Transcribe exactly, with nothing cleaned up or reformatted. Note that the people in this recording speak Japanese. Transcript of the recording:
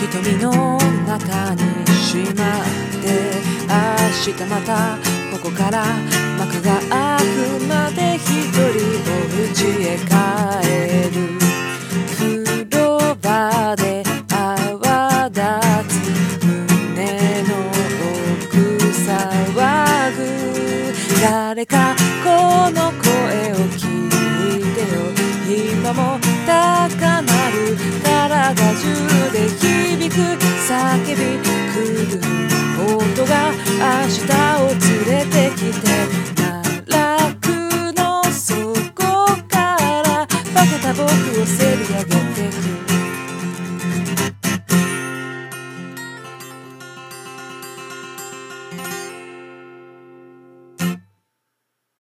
瞳の中にしまって明日またここから幕が開くまで一人お家へ帰る風呂場で泡立つ胸の奥騒ぐ誰かこの声を聞いてよ今も高鳴る体中で響く叫び狂う音が明日を連れてきて